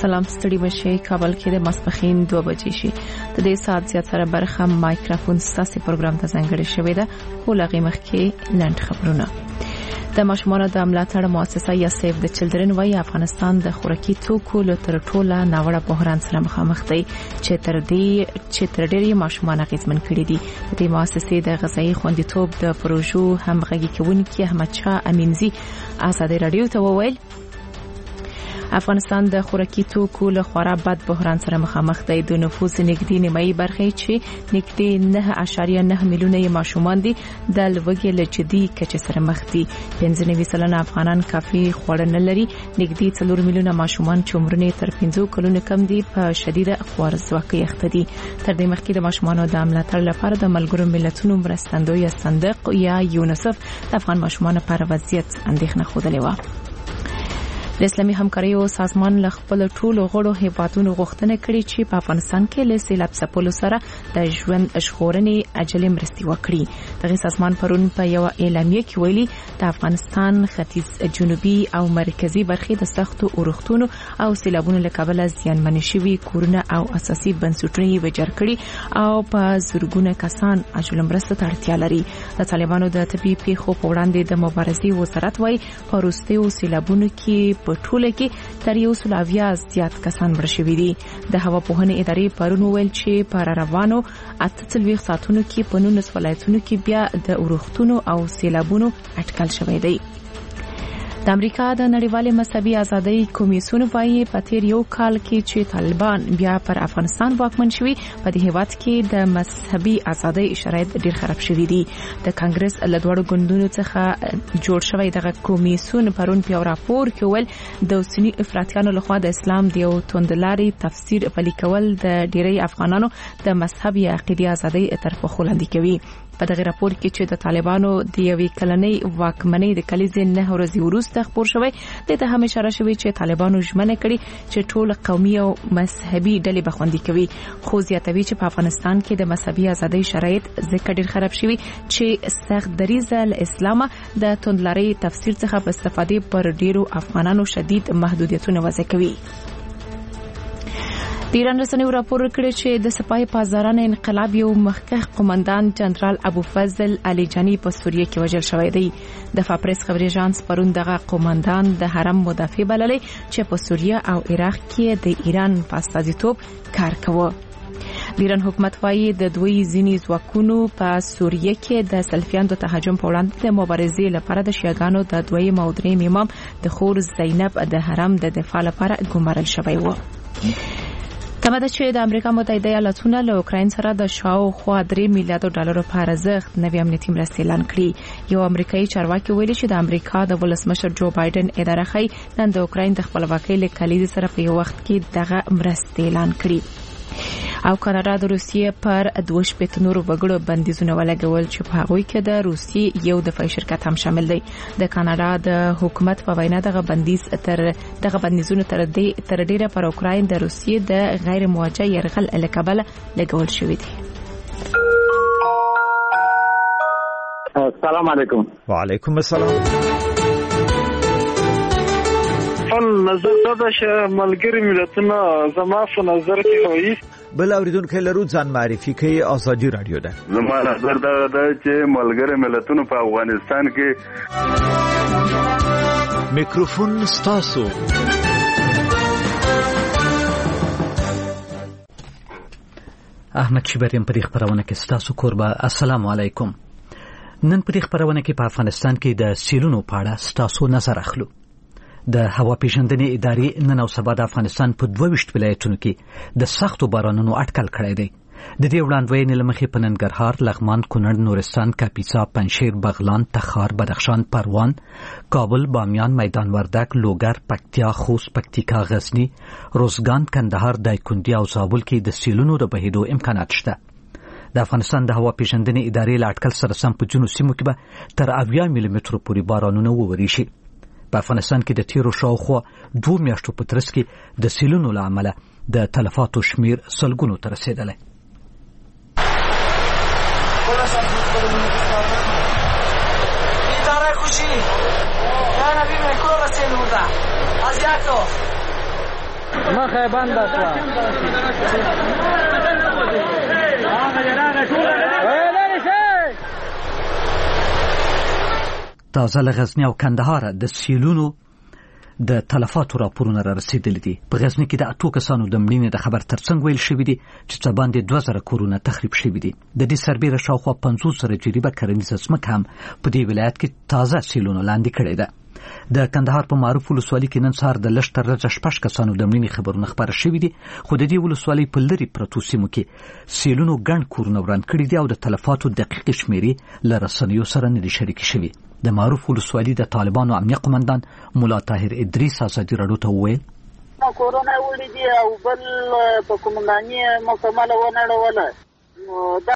سلام ستړي مشه کابل کې د ماسپخین 2 بجې شي د دې سات زیات سره برخه مایکروفون ستاسو پروګرام ته ځانګړی شوی ده خو لغې مخکې لاند خبرونه د ماشومانو د ملاتړ مؤسسه یا سیف د چلډرن وايي افغانستان د خوراکي توکو له تر ټوله ناوړه بحران سره مخامخ دی چې تر ډېری ماشومان اغیزمن کړي دي د مؤسسې د غذایی خوندیتوب د پروژو همغږي کوونکي احمد شاه امینزي ازادي رادیو ته وویل افغانستان د خوراکي توکو له خورا بد بحران سره مخامخ دی د نفوس نږدې نیمایي برخه چې نږدې 9.9 میلیونه ماشومان دي د لوږې له جدي کچې سره مخ دي 95% افغانان کافي خواړه نه لري نږدې 4 میلیونه ماشومان چې عمرونه تر 15 کلونو کم دي په شدیده خوارځواکۍ اخته دي تر دې مخکې د ماشومانو د ملاتړ لپاره د ملګرو ملتونو مرستندوی صندوق یا یونیسف د افغان ماشومانو لپاره وضعیت اندېښنه خوده و د اسلامي همکاریو سازمان له خپل ټولو غړو هیوادونو غوښتنه کړې چې په افغانستان کې له سیلاب څپلو سره د ژوند ژغورنې عاجلې مرستې وکړي دغه سازمان پرون په یو اعلامیه کې ویلي د افغانستان ختیځ جنوبي او مرکزی برخې د سختو اورښتونو او سیلابونو له کبله زیانمن شوي کورونه او اساسي بنسټونه یې ویجاړ کړي او په زرګونه کسان عاجله مرستې ته اړتیا لري د طالبانو د طبي پیښو په وړاندې د مبارزې وزارت وايي په وروستیو سیلابونو کې په ټوله کې تر 100 زیات کسان مړ شوي دي د هوا پوهنې ادارې پرون ویل چې پر روانو 48 ساعتونو کې په 19 ولایتونو کې بیا د اورښتونو او سیلابونو اټکل شوی دی د امریکا د نړیوالې مذهبي ازادۍ کمیسیون وايي په تیر یو کال کې چې طالبان بیا پر افغانستان واکمن شوي په دې هیواد کې د مذهبي ازادۍ شرایط ډیر خراب شوي دي د کانګرس له دوړو ګوندونو څخه جوړ شوی دغه کمیسیون پرون په راپور کې ول د اوسنی افراطیانو لخوا د اسلام د یو توندلاري تفسیر پلي کول د ډیری افغانانو د مذهبي عقیدې ازادۍ تر پخو لاندې کوي په دغه راپور کې چې د طالبانو د یوې کلنۍ واکمنۍ د کلیزې 9 ورځې وروسته خبر شوی د هم اشاره شوی چې طالبانو ژمنه کړې چې ټول قومي او مذهبي ډلې بخوندي کوي خو زیاتوي چې په افغانستان کې د مذهبي ازادۍ شرایط ځکه ډیر خراب شوی چې سخت دریځه له اسلام د توندلاري تفسیر څخه په استفادې پر ډیرو افغانانو شدید محدودیتونه وضع کوي د ایران رسنیو راپور کړی چې د سپاه پاسدارانو انقلاب یو مخکښ قومندان جنرال ابو فضل علي جاني په سوریه کې وژل شوی دی د فاپریس خبري اژانس پرون دغه قومندان د حرم مدافع بللی چې په سوریه او عراق کې د ایران په استازیتوب کار کوي د ایران حکومت وايي د دوی ځینی ځواکونو په سوریه کې د سلفیانو د تهاجم په وړاندې د مبارزې لپاره د شیعاګانو د دویم او دریم امام د خور زینب د حرم د دفاع لپاره ګمارل شوی و تمه ده چې د امریکا متحده ایالاتونو له اوکراین سره د شاوخوا 3 میلیارډ ډالر په ارزښت نوې امنیتي مرستې اعلان کړي یو امریکایي چارواکي ویلي چې د امریکا د ولسمشر جو بایدن اداره خي نن د اوکراین د خپلواکۍ له کلیدي سره په یو وخت کې دغه مرستې اعلان کړي او کاناډا د روسیې پر 2 نورو وګړو بندیزونه ولګول چې په هغوی کې د روسیې یو دفاعي شرکت هم شامل دی د کاناډا د حکومت په وینا دغه بندیزونه تر ډیره پر اوکراین د روسیې د غیر موجه يرغل لکبل لګول شوی دی السلام علیکم وعلیکم السلام نظر دا چې ملګری ملتونه زما په نظر کې وایي بل اوریدونکو لرو ځان معرفي کوي ازادي رادیو ده زما نظر دا چې ملګری ملتونه په افغانستان کې میکروفون ستاسو احمد شبریم په دې خبرونه کې ستاسو قربا السلام علیکم نن په دې خبرونه کې په افغانستان کې د سیلونو په اړه ستاسو نظر اخلو د هوا پیژندنې ادارې نن او سبا د افغانستان په 22 ولایتونو کې د سختو بارانونو اټکل کړی دی د دې وړاندوینې له مخې په ننګرهار، لغمان، کونړ، نورستان، کاپیسا، پنجشیر، بغلان، تخار، بدخشان، پروان، کابل، بامیان، میدان وردګ، لوګر، پکتیا، خوست، پکتیکا، غزنی، روزګان، کندهار، دایکنډي او زابل کې د سیلونو د بهیدو امکانات شته د افغانستان د هوا پیژندنې ادارې له اټکل سره سم په جنوب سیمو کې به تر 80 ملي مترو پورې بارانونه ووري شي په افغانستان کې د تیرو شاوخوا 2 میاشتو په ترڅ کې د سیلونو له امله د تلفاتو شمیر سلګونو ته رسیدلی اداره خوشی یا نبی مکو رسیدو ده ازیاتو مخه بنده شوه. تازه له غزنی او کندهار د سیلونو د تلفاتو راپورونه را رسیدلي دي. په غزنی کې د 8 کسانو د مړینې د خبر ترڅنګ ویل شوی دي چې څه باندې 2000 کورونه تخریب شوي دي. د دې سربېره شاوخوا 50 سره جریبه کرنیزه ځمکه هم په دې ولایت کې تازه سیلونو لاندې کړې ده. د کندهار په معروف ولسوالۍ کې نن سهار د لږ تر لږه 6 کسانو د مړینې خبرونه خبر شوي دي، خو د دې ولسوالۍ په لرې پرتو سیمو کې سیلونو ګڼ کورونه وران کړي دي او د تلفاتو دقیقې شمیرې له رسنیو سره نه دي شریکې شوي. د معروف ولسوالۍ د طالبانو امنیه قومندان مولا طاهر ادریس ازادي راډیو ته وویل کورونه وړي دي او بل په قومنداني مکمله ونړوله.